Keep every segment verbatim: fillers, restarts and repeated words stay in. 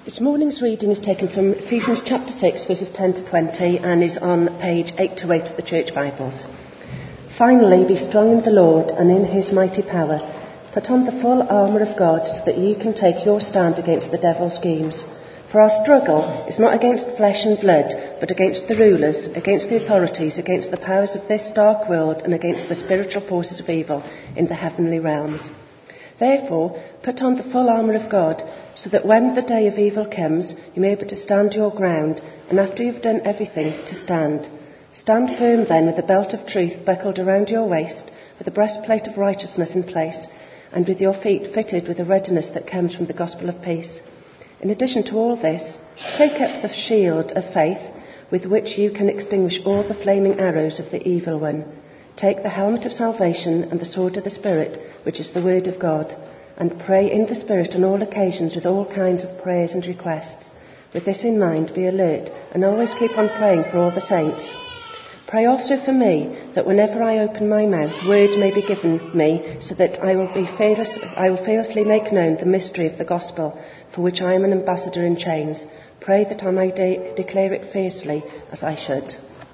This morning's reading is taken from Ephesians chapter six, verses ten to twenty, and is on page eight to eight of the Church Bibles. Finally, be strong in the Lord and in his mighty power. Put on the full armour of God so that you can take your stand against the devil's schemes. For our struggle is not against flesh and blood, but against the rulers, against the authorities, against the powers of this dark world, and against the spiritual forces of evil in the heavenly realms. Therefore, put on the full armour of God, so that when the day of evil comes, you may be able to stand your ground, and after you've done everything, to stand. Stand firm then, with the belt of truth buckled around your waist, with the breastplate of righteousness in place, and with your feet fitted with the readiness that comes from the gospel of peace. In addition to all this, take up the shield of faith, with which you can extinguish all the flaming arrows of the evil one. Take the helmet of salvation and the sword of the Spirit, which is the word of God, and pray in the Spirit on all occasions with all kinds of prayers and requests. With this in mind, be alert and always keep on praying for all the saints. Pray also for me, that whenever I open my mouth, words may be given me, so that I will be fearless, I will fearlessly make known the mystery of the gospel, for which I am an ambassador in chains. Pray that I may de- declare it fiercely, as I should.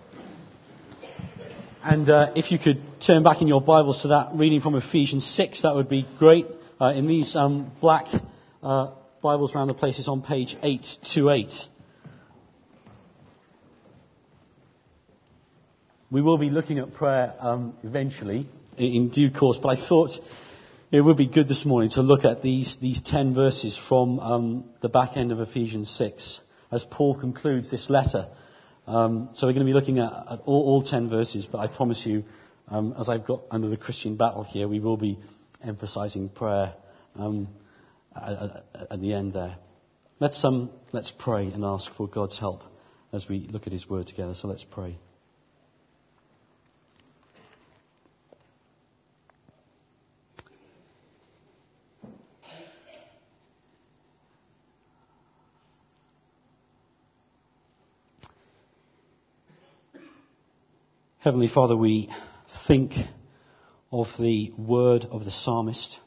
And uh, if you could turn back in your Bibles to that reading from Ephesians six, that would be great. Uh, in these um, black uh, Bibles around the place, it's on page eight to eight. We will be looking at prayer um, eventually, in, in due course, but I thought it would be good this morning to look at these, these ten verses from um, the back end of Ephesians six, as Paul concludes this letter. Um, so we're going to be looking at, at all, all ten verses, but I promise you, um, as I've got under the Christian battle here, we will be emphasizing prayer um, at, at, at the end there. Let's um, let's pray and ask for God's help as we look at his word together. So let's pray. Heavenly Father, we think of the word of the psalmist.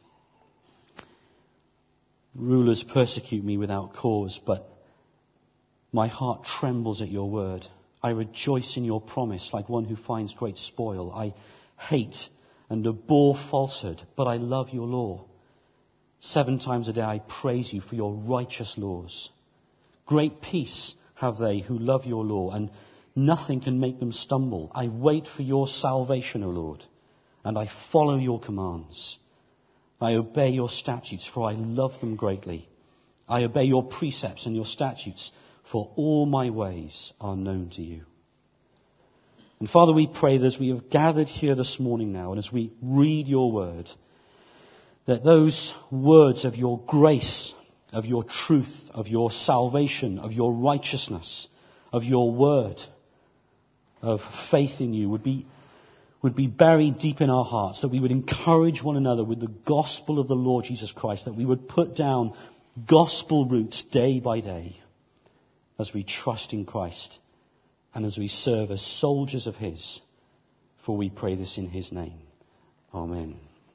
Rulers persecute me without cause, but my heart trembles at your word. I rejoice in your promise like one who finds great spoil. I hate and abhor falsehood, but I love your law. Seven times a day I praise you for your righteous laws. Great peace have they who love your law, and nothing can make them stumble. I wait for your salvation, O Lord, and I follow your commands. I obey your statutes, for I love them greatly. I obey your precepts and your statutes, for all my ways are known to you. And Father, we pray that as we have gathered here this morning now, and as we read your word, that those words of your grace, of your truth, of your salvation, of your righteousness, of your word, of faith in you would be would be buried deep in our hearts, that we would encourage one another with the gospel of the Lord Jesus Christ, that we would put down gospel roots day by day as we trust in Christ and as we serve as soldiers of his. For we pray this in his name. Amen.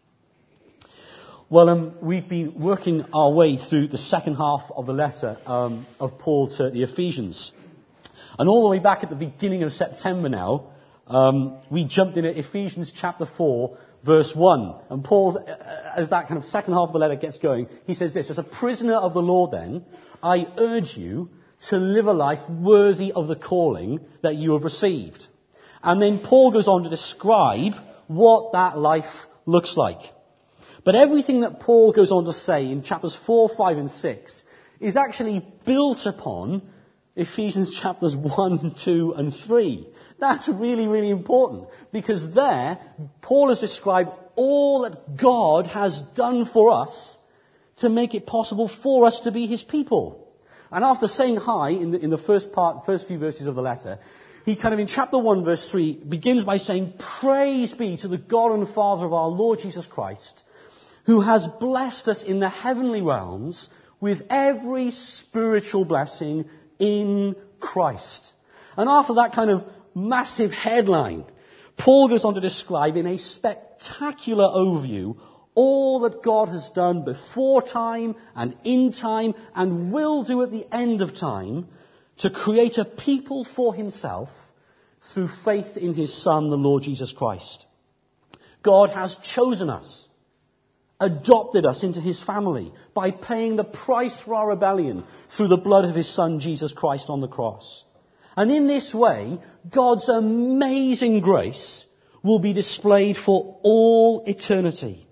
Well, um, we've been working our way through the second half of the letter um, of Paul to the Ephesians. And all the way back at the beginning of September now, um, we jumped in at Ephesians chapter four, verse one. And Paul, as that kind of second half of the letter gets going, he says this: as a prisoner of the Lord then, I urge you to live a life worthy of the calling that you have received. And then Paul goes on to describe what that life looks like. But everything that Paul goes on to say in chapters four, five and six is actually built upon Ephesians chapters one, two and three. That's really, really important, because there Paul has described all that God has done for us to make it possible for us to be his people. And after saying hi in the, in the first part, first few verses of the letter, he kind of in chapter one verse three begins by saying, praise be to the God and Father of our Lord Jesus Christ, who has blessed us in the heavenly realms with every spiritual blessing in Christ. And after that kind of massive headline, Paul goes on to describe in a spectacular overview All that God has done before time and in time and will do at the end of time to create a people for himself through faith in his Son, the Lord Jesus Christ. God has chosen us, adopted us into his family by paying the price for our rebellion through the blood of his Son, Jesus Christ, on the cross. And in this way, God's amazing grace will be displayed for all eternity.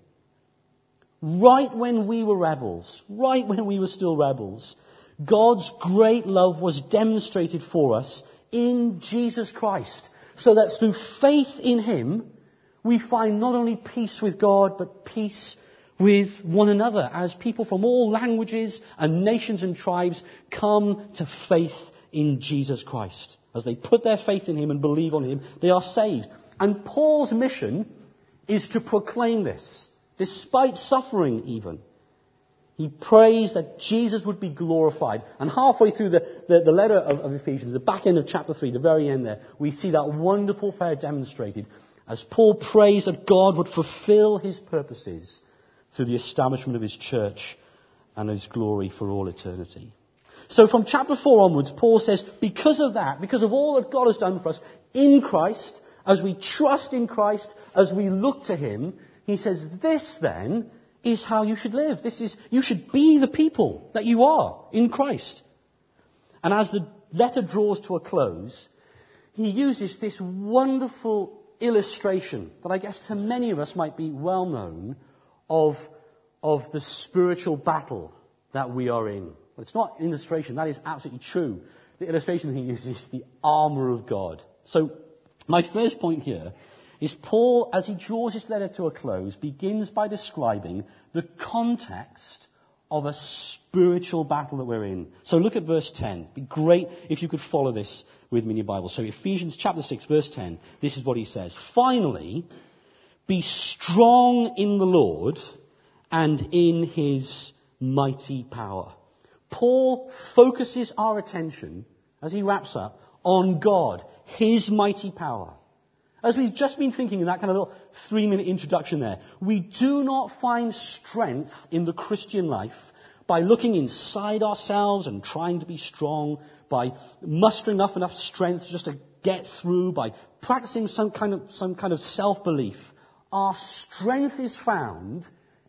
Right when we were rebels, right when we were still rebels, God's great love was demonstrated for us in Jesus Christ, so that through faith in him, we find not only peace with God, but peace with one another, as people from all languages and nations and tribes come to faith in Jesus Christ. As they put their faith in him and believe on him, they are saved. And Paul's mission is to proclaim this, despite suffering even. He prays that Jesus would be glorified. And halfway through the, the, the letter of, of Ephesians, the back end of chapter three, the very end there, we see that wonderful prayer demonstrated as Paul prays that God would fulfill his purposes through the establishment of his church and his glory for all eternity. So from chapter four onwards, Paul says, because of that, because of all that God has done for us in Christ, as we trust in Christ, as we look to him, he says, this then is how you should live. This is, you should be the people that you are in Christ. And as the letter draws to a close, he uses this wonderful illustration that I guess to many of us might be well known of, of the spiritual battle that we are in. But it's not an illustration, that is absolutely true. The illustration he uses is the armour of God. So my first point here is Paul, as he draws his letter to a close, begins by describing the context of a spiritual battle that we're in. So look at verse ten. It'd be great if you could follow this with me in your Bible. So Ephesians chapter six, verse ten, this is what he says. Finally, be strong in the Lord and in his mighty power. Paul focuses our attention, as he wraps up, on God, his mighty power. As we've just been thinking in that kind of little three-minute introduction there, we do not find strength in the Christian life by looking inside ourselves and trying to be strong, by mustering up enough strength just to get through, by practicing some kind of, some kind of self-belief. Our strength is found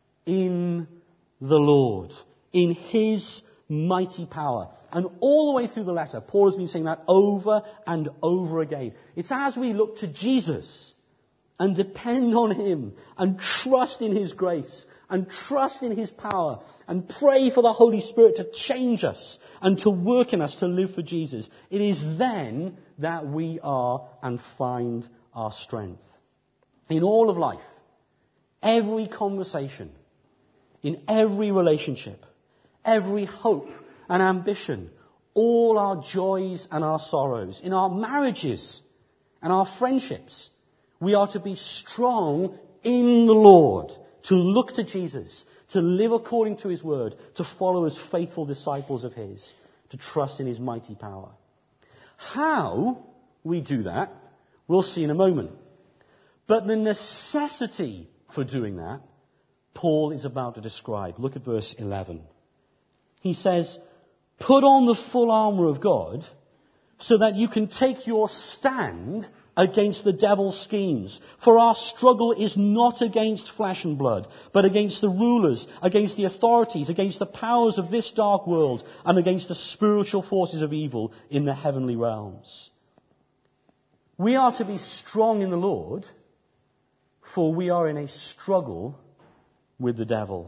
in the Lord, in his mighty power. And all the way through the letter, Paul has been saying that over and over again. It's as we look to Jesus and depend on him and trust in his grace and trust in his power and pray for the Holy Spirit to change us and to work in us to live for Jesus. It is then that we are and find our strength. In all of life, every conversation, in every relationship, every hope and ambition, all our joys and our sorrows, in our marriages and our friendships, we are to be strong in the Lord, to look to Jesus, to live according to his word, to follow as faithful disciples of his, to trust in his mighty power. How we do that, we'll see in a moment. But the necessity for doing that, Paul is about to describe. Look at verse eleven. He says, put on the full armour of God so that you can take your stand against the devil's schemes. For our struggle is not against flesh and blood, but against the rulers, against the authorities, against the powers of this dark world, and against the spiritual forces of evil in the heavenly realms. We are to be strong in the Lord, for we are in a struggle with the devil.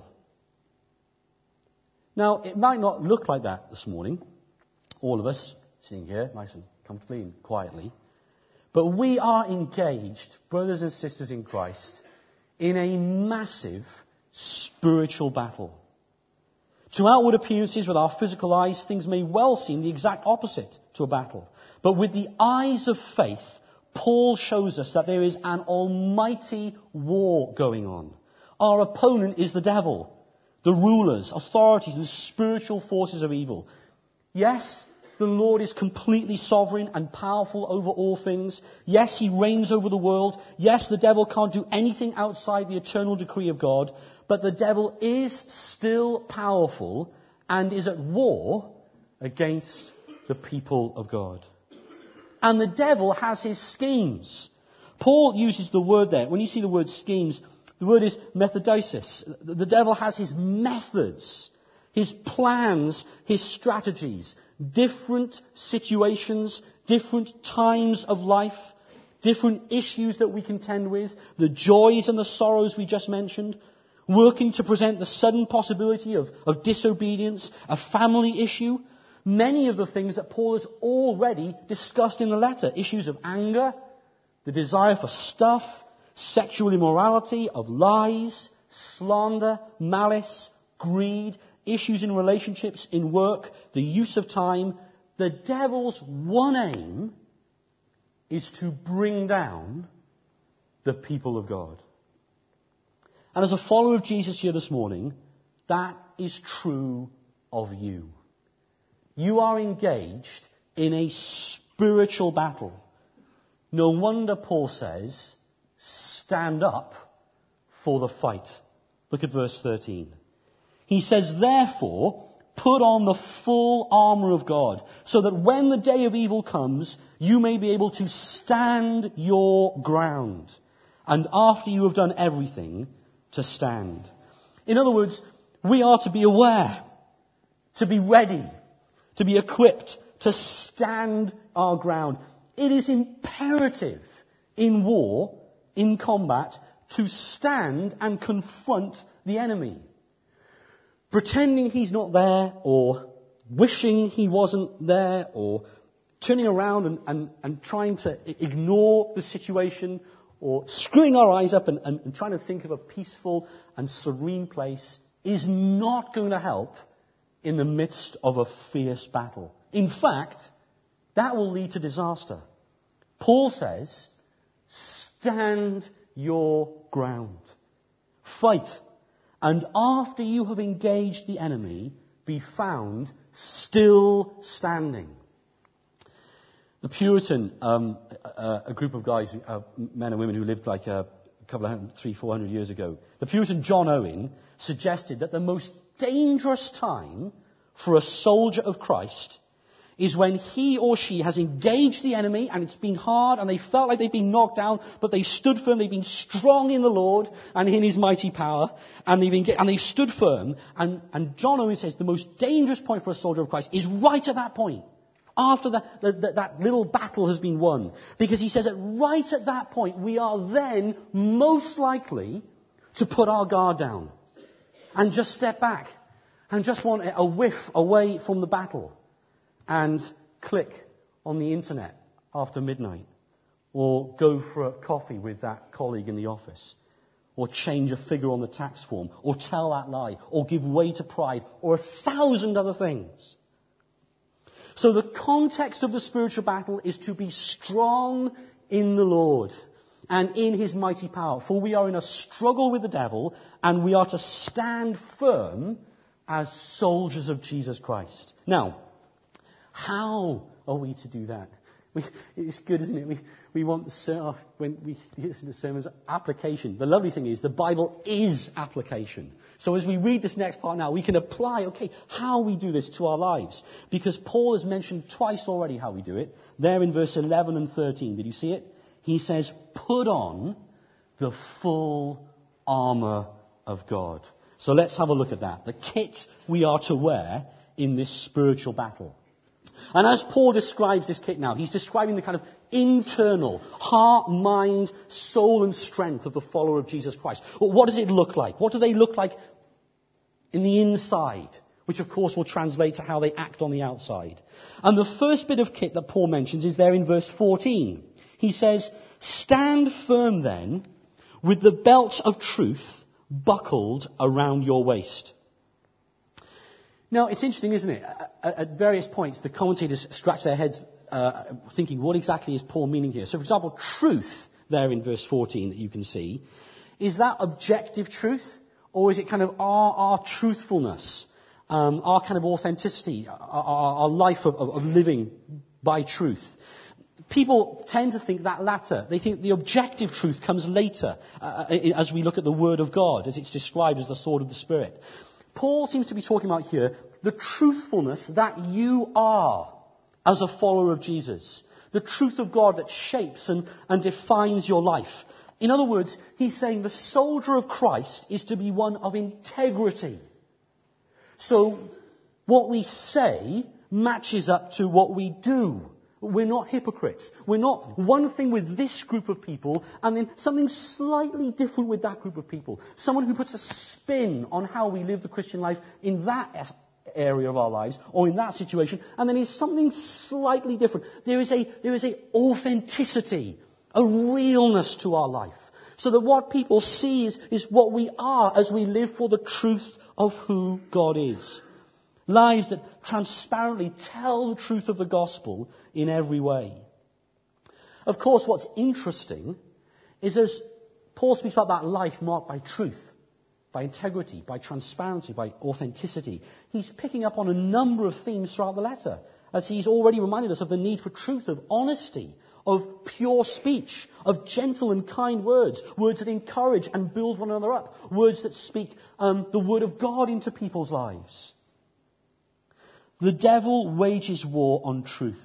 Now, it might not look like that this morning, all of us sitting here nice and comfortably and quietly, but we are engaged, brothers and sisters in Christ, in a massive spiritual battle. To outward appearances with our physical eyes, things may well seem the exact opposite to a battle. But with the eyes of faith, Paul shows us that there is an almighty war going on. Our opponent is the devil, the rulers, authorities, and spiritual forces of evil. Yes, the Lord is completely sovereign and powerful over all things. Yes, he reigns over the world. Yes, the devil can't do anything outside the eternal decree of God. but the devil is still powerful and is at war against the people of God. And the devil has his schemes. Paul uses the word there. When you see the word schemes, the word is methodesis. The devil has his methods, his plans, his strategies, different situations, different times of life, different issues that we contend with, the joys and the sorrows we just mentioned, working to present the sudden possibility of, of disobedience, a family issue, many of the things that Paul has already discussed in the letter. Issues of anger, the desire for stuff, sexual immorality, of lies, slander, malice, greed, issues in relationships, in work, the use of time. The devil's one aim is to bring down the people of God. And as a follower of Jesus here this morning, that is true of you. You are engaged in a spiritual battle. No wonder Paul says, stand up for the fight. Look at verse thirteen. He says, therefore, put on the full armour of God, so that when the day of evil comes, you may be able to stand your ground. And after you have done everything, to stand. In other words, we are to be aware, to be ready, to be equipped, to stand our ground. It is imperative in war, in combat, to stand and confront the enemy. Pretending he's not there, or wishing he wasn't there, or turning around and, and, and trying to ignore the situation, or screwing our eyes up and, and, and trying to think of a peaceful and serene place is not going to help in the midst of a fierce battle. In fact, that will lead to disaster. Paul says, stand your ground. Fight. And after you have engaged the enemy, be found still standing. The Puritan, um, a, a group of guys, uh, men and women who lived like a couple of hundred, three, four hundred years ago, the Puritan John Owen suggested that the most dangerous time for a soldier of Christ is when he or she has engaged the enemy and it's been hard and they felt like they've been knocked down, but they stood firm, they've been strong in the Lord and in His mighty power, and they've, engaged, and they've stood firm. And, and John Owen says the most dangerous point for a soldier of Christ is right at that point, after the, the, the, that little battle has been won. Because he says that right at that point, we are then most likely to put our guard down and just step back and just want a whiff away from the battle. And click on the internet after midnight, or go for a coffee with that colleague in the office, or change a figure on the tax form, or tell that lie, or give way to pride, or a thousand other things. So the context of the spiritual battle is to be strong in the Lord and in His mighty power. For we are in a struggle with the devil, and we are to stand firm as soldiers of Jesus Christ. Now, how are we to do that? We, it's good, isn't it? We, we want, the, when we listen to sermons, application. The lovely thing is the Bible is application. So as we read this next part now, we can apply, okay, how we do this to our lives. Because Paul has mentioned twice already how we do it. There in verse eleven and thirteen, did you see it? He says, put on the full armour of God. So let's have a look at that. The kit we are to wear in this spiritual battle. And as Paul describes this kit now, he's describing the kind of internal heart, mind, soul and strength of the follower of Jesus Christ. Well, what does it look like? What do they look like in the inside? Which of course will translate to how they act on the outside. And the first bit of kit that Paul mentions is there in verse fourteen. He says, stand firm then with the belt of truth buckled around your waist. Now, it's interesting, isn't it? At, at various points, the commentators scratch their heads uh, thinking, what exactly is Paul meaning here? So, for example, truth, there in verse fourteen that you can see, is that objective truth? Or is it kind of our, our truthfulness, um, our kind of authenticity, our, our, our life of, of, of living by truth? People tend to think that latter. They think the objective truth comes later, uh, as we look at the Word of God, as it's described as the sword of the Spirit. Paul seems to be talking about here the truthfulness that you are as a follower of Jesus. The truth of God that shapes and, and defines your life. In other words, he's saying the soldier of Christ is to be one of integrity. So what we say matches up to what we do. We're not hypocrites. We're not one thing with this group of people and then something slightly different with that group of people. Someone who puts a spin on how we live the Christian life in that area of our lives or in that situation, and then is something slightly different. There is a, there is a authenticity, a realness to our life. So that what people see is, is what we are as we live for the truth of who God is. Lives that transparently tell the truth of the gospel in every way. Of course, what's interesting is as Paul speaks about that life marked by truth, by integrity, by transparency, by authenticity, he's picking up on a number of themes throughout the letter, as he's already reminded us of the need for truth, of honesty, of pure speech, of gentle and kind words, words that encourage and build one another up, words that speak um, the word of God into people's lives. The devil wages war on truth.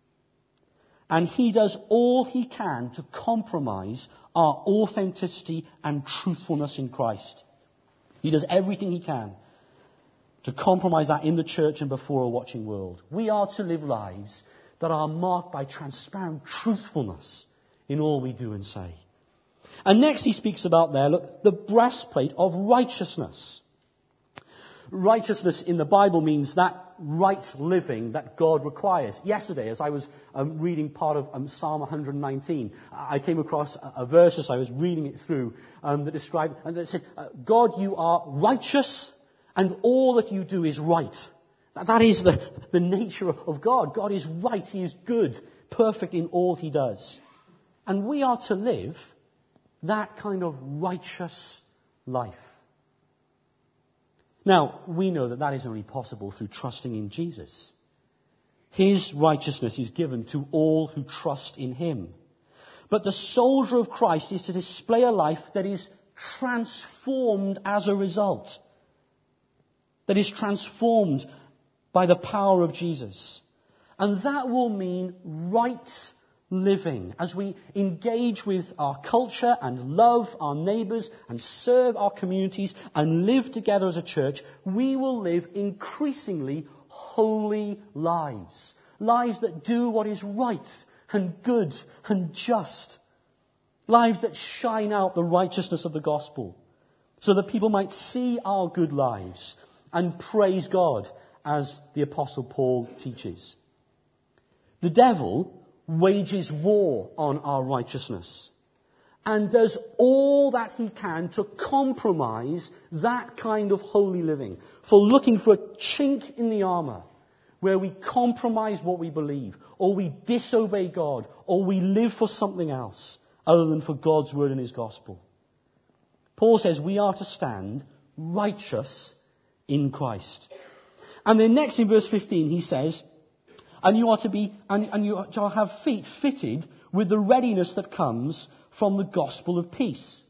And he does all he can to compromise our authenticity and truthfulness in Christ. He does everything he can to compromise that in the church and before a watching world. We are to live lives that are marked by transparent truthfulness in all we do and say. And next he speaks about there, look, the breastplate of righteousness. Righteousness in the Bible means that right living that God requires. Yesterday, as I was um, reading part of um, Psalm one nineteen, I came across a, a verse as I was reading it through um, that described, and that said, God, you are righteous, and all that you do is right. That is the, the nature of God. God is right. He is good, perfect in all he does. And we are to live that kind of righteous life. Now, we know that that is only possible through trusting in Jesus. His righteousness is given to all who trust in him. But the soldier of Christ is to display a life that is transformed as a result. That is transformed by the power of Jesus. And that will mean right living as we engage with our culture and love our neighbours and serve our communities and live together as a church. We will live increasingly holy lives. Lives that do what is right and good and just. Lives that shine out the righteousness of the gospel so that people might see our good lives and praise God as the Apostle Paul teaches. The devil wages war on our righteousness and does all that he can to compromise that kind of holy living, for looking for a chink in the armour where we compromise what we believe, or we disobey God, or we live for something else other than for God's word and his gospel. Paul says we are to stand righteous in Christ. And then next in verse fifteen he says, And you are to be, and, and you shall have feet fitted with the readiness that comes from the gospel of peace.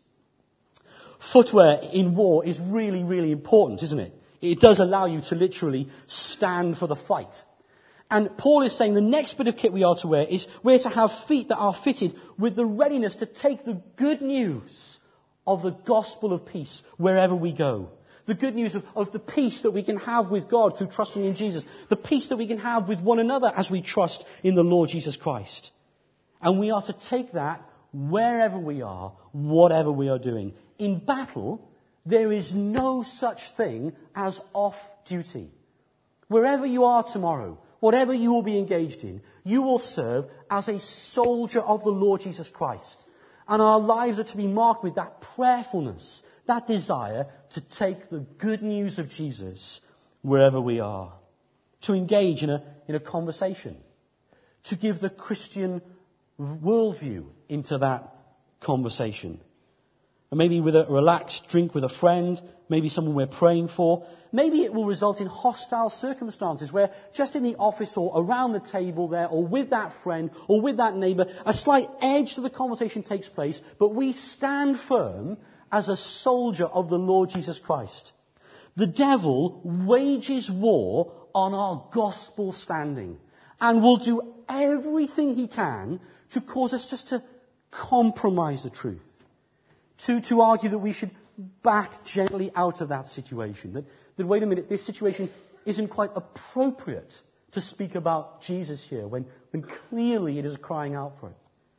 Footwear in war is really, really important, isn't it? It does allow you to literally stand for the fight. And Paul is saying the next bit of kit we are to wear is we're to have feet that are fitted with the readiness to take the good news of the gospel of peace wherever we go. The good news of, of the peace that we can have with God through trusting in Jesus. The peace that we can have with one another as we trust in the Lord Jesus Christ. And we are to take that wherever we are, whatever we are doing. In battle, there is no such thing as off-duty. Wherever you are tomorrow, whatever you will be engaged in, you will serve as a soldier of the Lord Jesus Christ. And our lives are to be marked with that prayerfulness, that desire to take the good news of Jesus wherever we are. To engage in a, in a conversation. To give the Christian worldview into that conversation. And maybe with a relaxed drink with a friend, maybe someone we're praying for. Maybe it will result in hostile circumstances where just in the office or around the table there or with that friend or with that neighbour, a slight edge to the conversation takes place, but we stand firm as a soldier of the Lord Jesus Christ. The devil wages war on our gospel standing and will do everything he can to cause us just to compromise the truth. To, to argue that we should back gently out of that situation. That, that, wait a minute, this situation isn't quite appropriate to speak about Jesus here when, when clearly it is crying out for it.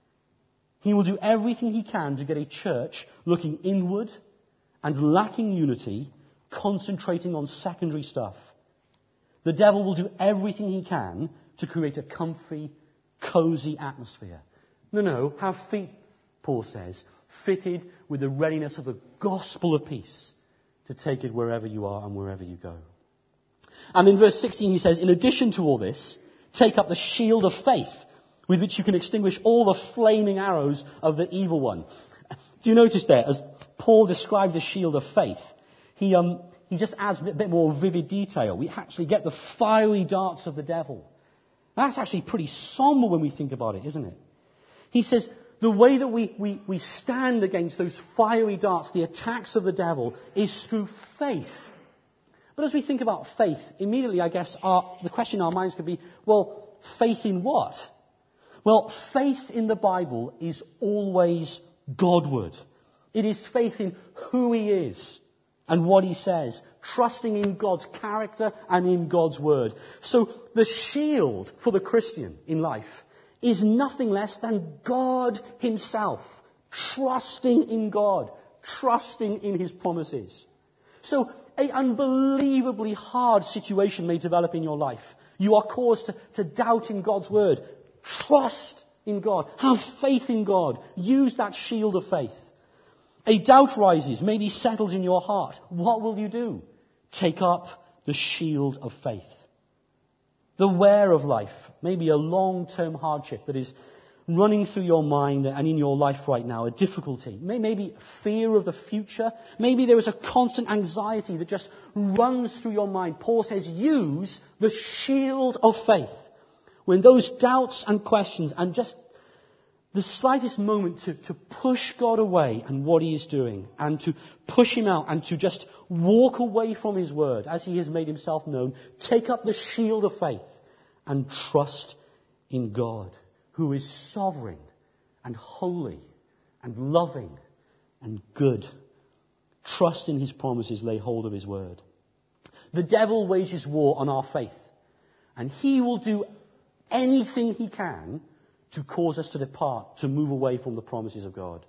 He will do everything he can to get a church looking inward and lacking unity, concentrating on secondary stuff. The devil will do everything he can to create a comfy, cozy atmosphere. No, no, have feet, Paul says, fitted with the readiness of the gospel of peace to take it wherever you are and wherever you go. And in verse sixteen he says, in addition to all this, take up the shield of faith with which you can extinguish all the flaming arrows of the evil one. Do you notice there, as Paul describes the shield of faith, he, um, he just adds a bit more vivid detail. We actually get the fiery darts of the devil. That's actually pretty somber when we think about it, isn't it? He says, the way that we, we, we stand against those fiery darts, the attacks of the devil, is through faith. But as we think about faith, immediately, I guess, our, the question in our minds could be, well, faith in what? Well, faith in the Bible is always Godward. It is faith in who He is and what He says, trusting in God's character and in God's word. So the shield for the Christian in life is nothing less than God Himself, trusting in God, trusting in His promises. So an unbelievably hard situation may develop in your life. You are caused to, to doubt in God's word. Trust in God. Have faith in God. Use that shield of faith. A doubt rises, maybe settles in your heart. What will you do? Take up the shield of faith. The wear of life, maybe a long-term hardship that is running through your mind and in your life right now, a difficulty, maybe fear of the future, maybe there is a constant anxiety that just runs through your mind. Paul says, use the shield of faith. When those doubts and questions and just the slightest moment to, to push God away and what He is doing and to push Him out and to just walk away from His word as He has made Himself known, take up the shield of faith and trust in God, who is sovereign and holy and loving and good. Trust in His promises, lay hold of His word. The devil wages war on our faith, and he will do anything he can to cause us to depart, to move away from the promises of God.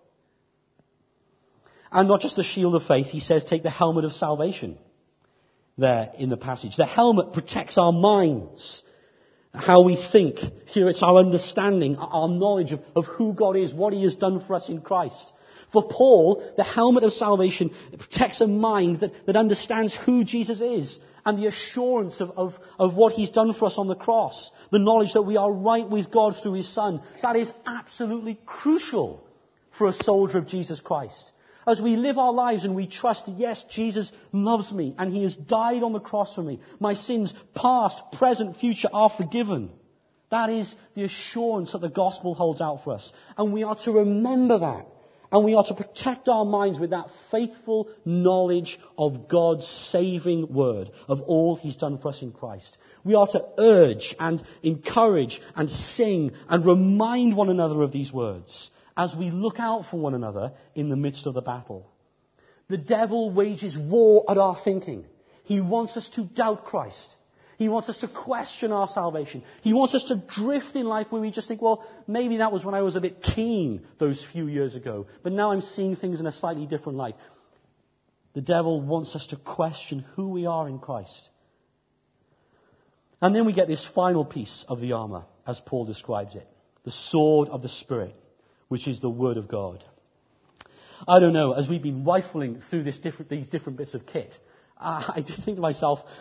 And not just the shield of faith, he says take the helmet of salvation there in the passage. The helmet protects our minds, how we think. Here it's our understanding, our knowledge of, of who God is, what He has done for us in Christ. For Paul, the helmet of salvation protects a mind that, that understands who Jesus is and the assurance of, of, of what He's done for us on the cross. The knowledge that we are right with God through His Son. That is absolutely crucial for a soldier of Jesus Christ. As we live our lives and we trust, yes, Jesus loves me and He has died on the cross for me. My sins, past, present, future, are forgiven. That is the assurance that the gospel holds out for us. And we are to remember that. And we are to protect our minds with that faithful knowledge of God's saving word, of all He's done for us in Christ. We are to urge and encourage and sing and remind one another of these words as we look out for one another in the midst of the battle. The devil wages war at our thinking. He wants us to doubt Christ. He wants us to question our salvation. He wants us to drift in life where we just think, well, maybe that was when I was a bit keen those few years ago, but now I'm seeing things in a slightly different light. The devil wants us to question who we are in Christ. And then we get this final piece of the armour, as Paul describes it, the sword of the Spirit, which is the Word of God. I don't know, as we've been rifling through this different, these different bits of kit, uh, I did think to myself,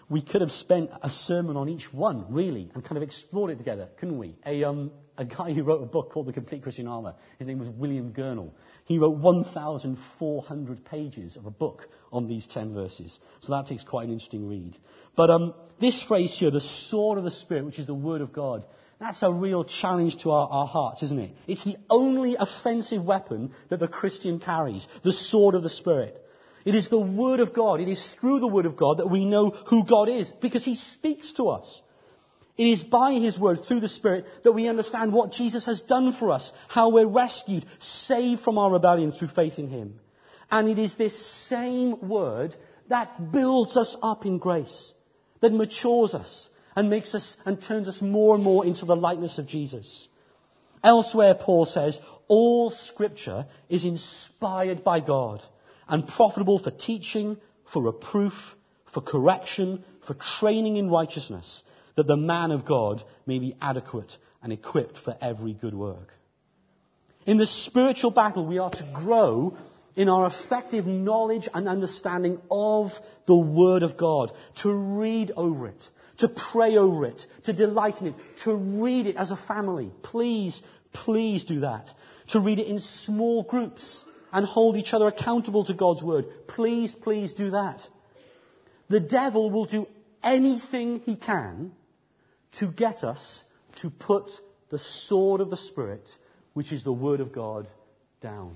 we could have spent a sermon on each one, really, and kind of explored it together, couldn't we? A, um, a guy who wrote a book called The Complete Christian Armour, his name was William Gurnall. He wrote one thousand four hundred pages of a book on these ten verses. So that takes quite an interesting read. But um, this phrase here, the sword of the Spirit, which is the Word of God, that's a real challenge to our, our hearts, isn't it? It's the only offensive weapon that the Christian carries, the sword of the Spirit. It is the Word of God. It is through the Word of God that we know who God is, because He speaks to us. It is by His Word, through the Spirit, that we understand what Jesus has done for us, how we're rescued, saved from our rebellion through faith in Him. And it is this same Word that builds us up in grace, that matures us and makes us and turns us more and more into the likeness of Jesus. Elsewhere, Paul says, all Scripture is inspired by God and profitable for teaching, for reproof, for correction, for training in righteousness, that the man of God may be adequate and equipped for every good work. In the spiritual battle, we are to grow in our effective knowledge and understanding of the Word of God, to read over it, to pray over it, to delight in it, to read it as a family. Please, please do that. To read it in small groups and hold each other accountable to God's Word. Please, please do that. The devil will do anything he can to get us to put the sword of the Spirit, which is the Word of God, down.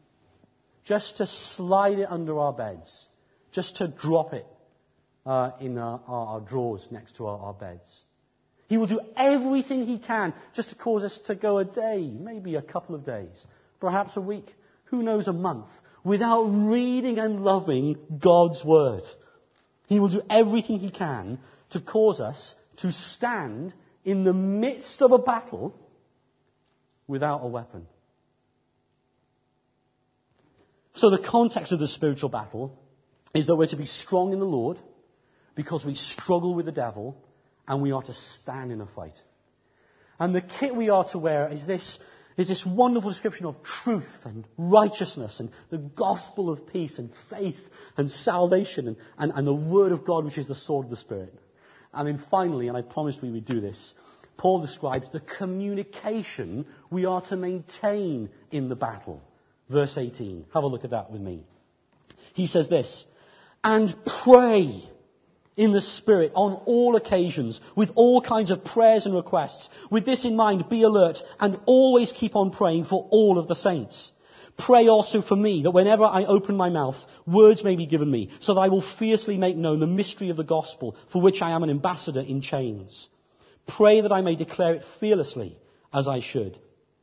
Just to slide it under our beds. Just to drop it uh, in our, our drawers next to our, our beds. He will do everything he can just to cause us to go a day, maybe a couple of days, perhaps a week, who knows, a month, without reading and loving God's Word. He will do everything he can to cause us to stand in the midst of a battle without a weapon. So the context of the spiritual battle is that we're to be strong in the Lord because we struggle with the devil and we are to stand in a fight. And the kit we are to wear is this, is this wonderful description of truth and righteousness and the gospel of peace and faith and salvation and, and, and the Word of God, which is the sword of the Spirit. And then finally, and I promised we would do this, Paul describes the communication we are to maintain in the battle. Verse eighteen. Have a look at that with me. He says this, and pray in the Spirit on all occasions, with all kinds of prayers and requests. With this in mind, be alert and always keep on praying for all of the saints. Pray also for me, that whenever I open my mouth, words may be given me, so that I will fiercely make known the mystery of the gospel, for which I am an ambassador in chains. Pray that I may declare it fearlessly, as I should.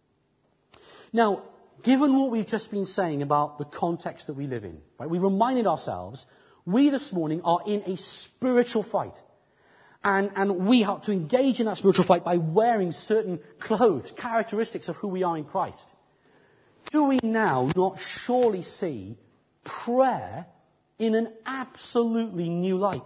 Now, given what we've just been saying about the context that we live in, right, we reminded ourselves, we this morning are in a spiritual fight. And, and we have to engage in that spiritual fight by wearing certain clothes, characteristics of who we are in Christ. Do we now not surely see prayer in an absolutely new light?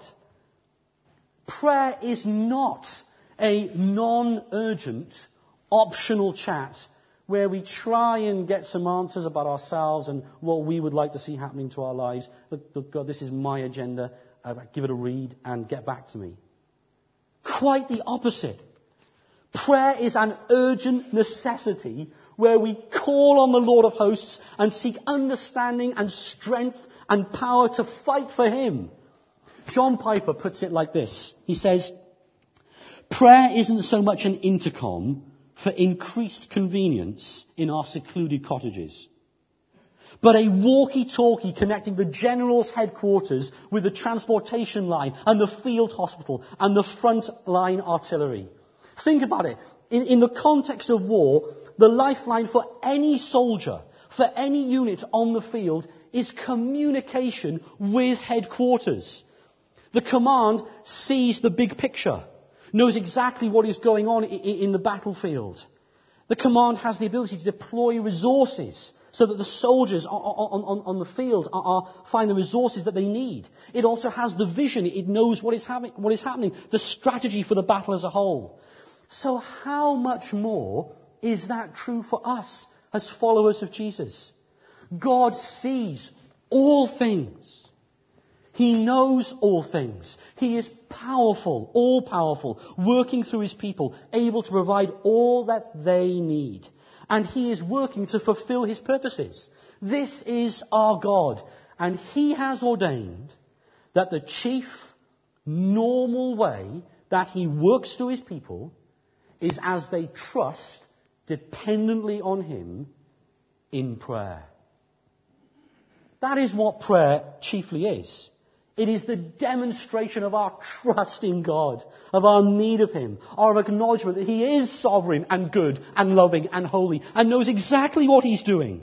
Prayer is not a non-urgent, optional chat where we try and get some answers about ourselves and what we would like to see happening to our lives. Look, look God, this is my agenda. Uh, give it a read and get back to me. Quite the opposite. Prayer is an urgent necessity where we call on the Lord of hosts and seek understanding and strength and power to fight for Him. John Piper puts it like this. He says, prayer isn't so much an intercom for increased convenience in our secluded cottages, but a walkie-talkie connecting the general's headquarters with the transportation line and the field hospital and the front line artillery. Think about it. In, in the context of war, the lifeline for any soldier, for any unit on the field, is communication with headquarters. The command sees the big picture, knows exactly what is going on in the battlefield. The command has the ability to deploy resources so that the soldiers on, on, on the field are, are, find the resources that they need. It also has the vision. It knows what is, happening, what is happening, the strategy for the battle as a whole. So how much more is that true for us as followers of Jesus? God sees all things. He knows all things. He is powerful, all-powerful, working through his people, able to provide all that they need. And he is working to fulfill his purposes. This is our God. And he has ordained that the chief, normal way that he works through his people is as they trust dependently on him in prayer. That is what prayer chiefly is. It is the demonstration of our trust in God, of our need of him, our acknowledgement that he is sovereign and good and loving and holy and knows exactly what he's doing.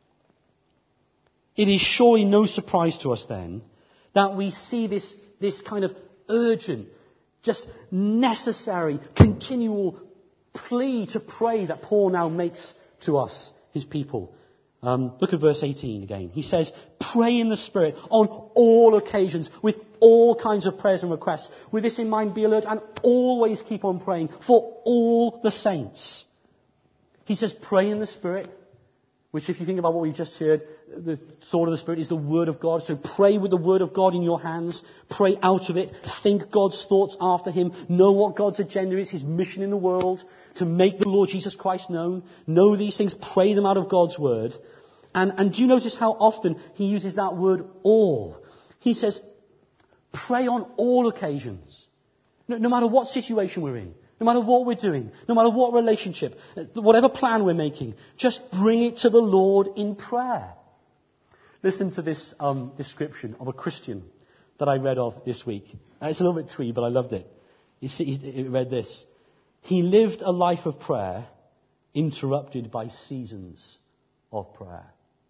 It is surely no surprise to us then that we see this, this kind of urgent, just necessary, continual plea to pray that Paul now makes to us, his people. Um, look at verse eighteen again. He says, pray in the Spirit on all occasions with all kinds of prayers and requests. With this in mind, be alert and always keep on praying for all the saints. He says, pray in the Spirit, which if you think about what we've just heard, the sword of the Spirit is the Word of God. So pray with the Word of God in your hands. Pray out of it. Think God's thoughts after him. Know what God's agenda is, his mission in the world, to make the Lord Jesus Christ known. Know these things. Pray them out of God's Word. And, and do you notice how often he uses that word all? He says, pray on all occasions. No, no matter what situation we're in. No matter what we're doing, no matter what relationship, whatever plan we're making, just bring it to the Lord in prayer. Listen to this um, description of a Christian that I read of this week. Uh, it's a little bit twee, but I loved it. You see, it read this. He lived a life of prayer interrupted by seasons of prayer.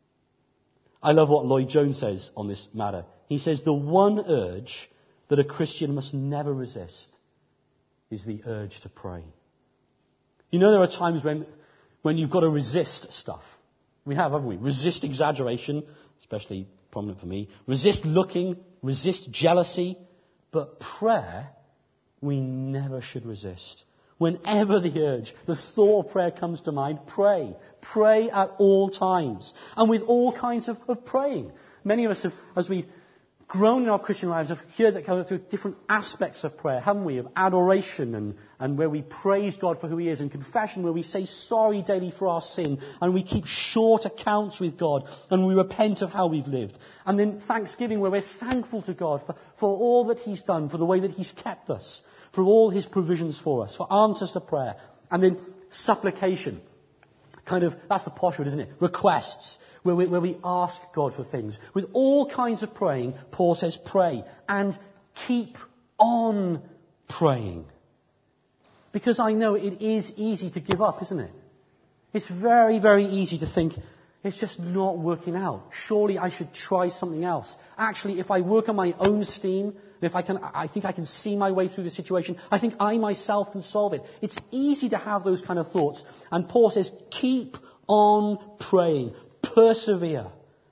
I love what Lloyd Jones says on this matter. He says, the one urge that a Christian must never resist is the urge to pray. You know, there are times when, when you've got to resist stuff. We have, haven't we? Resist exaggeration, especially prominent for me. Resist looking, resist jealousy. But prayer, we never should resist. Whenever the urge, the thought of prayer comes to mind, pray. Pray at all times. And with all kinds of, of praying. Many of us have, as we've grown in our Christian lives, have heard that kind of through different aspects of prayer, haven't we? Of adoration and, and where we praise God for who he is, and confession where we say sorry daily for our sin, and we keep short accounts with God, and we repent of how we've lived. And then thanksgiving where we're thankful to God for, for all that he's done, for the way that he's kept us, for all his provisions for us, for answers to prayer. And then supplication. Kind of, that's the posh word, isn't it? Requests, where we, where we ask God for things. With all kinds of praying, Paul says pray and keep on praying. Because I know it is easy to give up, isn't it? It's very, very easy to think, it's just not working out. Surely I should try something else. Actually, if I work on my own steam, if I can, I think I can see my way through the situation. I think I myself can solve it. It's easy to have those kind of thoughts. And Paul says, keep on praying. Persevere.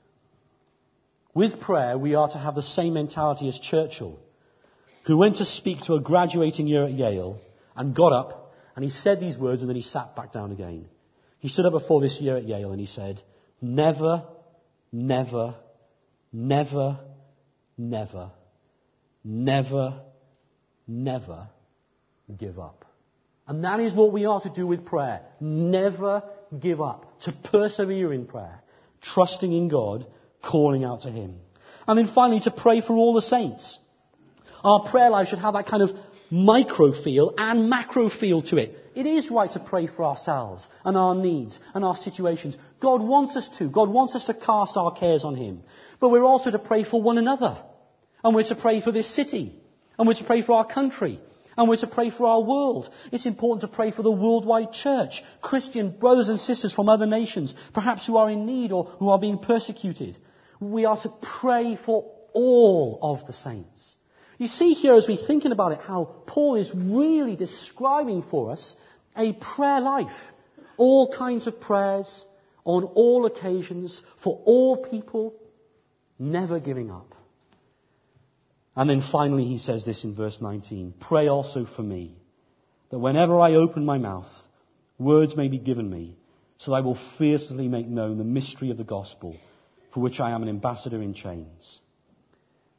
With prayer, we are to have the same mentality as Churchill, who went to speak to a graduating year at Yale and got up and he said these words and then he sat back down again. He stood up before this year at Yale and he said, never, never, never, never, never, never give up. And that is what we are to do with prayer. Never give up. To persevere in prayer. Trusting in God, calling out to him. And then finally, to pray for all the saints. Our prayer life should have that kind of micro feel and macro feel to it. It is right to pray for ourselves and our needs and our situations. God wants us to. God wants us to cast our cares on him. But we're also to pray for one another. And we're to pray for this city. And we're to pray for our country. And we're to pray for our world. It's important to pray for the worldwide church. Christian brothers and sisters from other nations, perhaps who are in need or who are being persecuted. We are to pray for all of the saints. You see here, as we're thinking about it, how Paul is really describing for us a prayer life. All kinds of prayers, on all occasions, for all people, never giving up. And then finally he says this in verse nineteen. Pray also for me, that whenever I open my mouth, words may be given me, so that I will fiercely make known the mystery of the gospel, for which I am an ambassador in chains.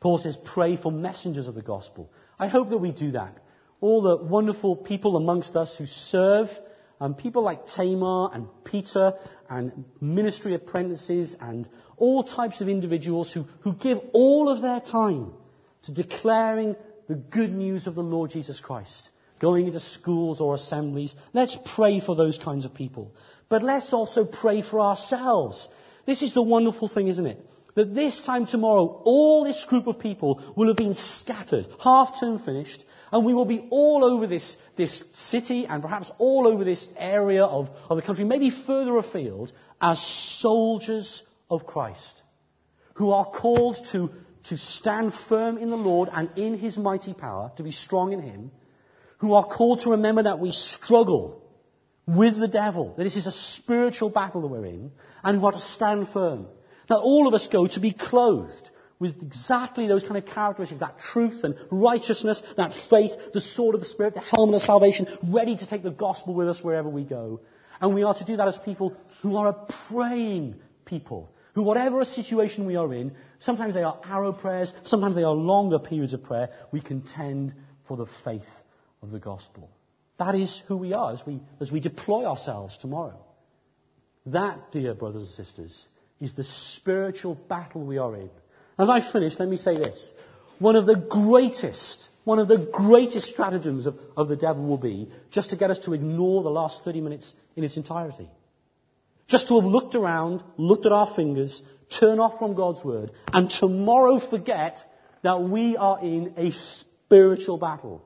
Paul says, pray for messengers of the gospel. I hope that we do that. All the wonderful people amongst us who serve, um, people like Tamar and Peter and ministry apprentices and all types of individuals who, who give all of their time to declaring the good news of the Lord Jesus Christ, going into schools or assemblies. Let's pray for those kinds of people. But let's also pray for ourselves. This is the wonderful thing, isn't it? That this time tomorrow, all this group of people will have been scattered, half-term finished, and we will be all over this, this city and perhaps all over this area of, of the country, maybe further afield, as soldiers of Christ, who are called to, to stand firm in the Lord and in His mighty power, to be strong in Him, who are called to remember that we struggle with the devil, that this is a spiritual battle that we're in, and who are to stand firm. That all of us go to be clothed with exactly those kind of characteristics, that truth and righteousness, that faith, the sword of the Spirit, the helmet of salvation, ready to take the gospel with us wherever we go. And we are to do that as people who are a praying people, who whatever a situation we are in, sometimes they are arrow prayers, sometimes they are longer periods of prayer, we contend for the faith of the gospel. That is who we are as we, as we deploy ourselves tomorrow. That, dear brothers and sisters, is the spiritual battle we are in. As I finish, let me say this. One of the greatest, one of the greatest stratagems of, of the devil will be just to get us to ignore the last thirty minutes in its entirety. Just to have looked around, looked at our fingers, turn off from God's word, and tomorrow forget that we are in a spiritual battle.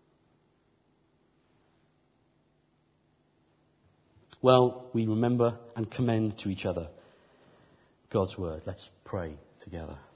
Well, we remember and commend to each other God's word. Let's pray together.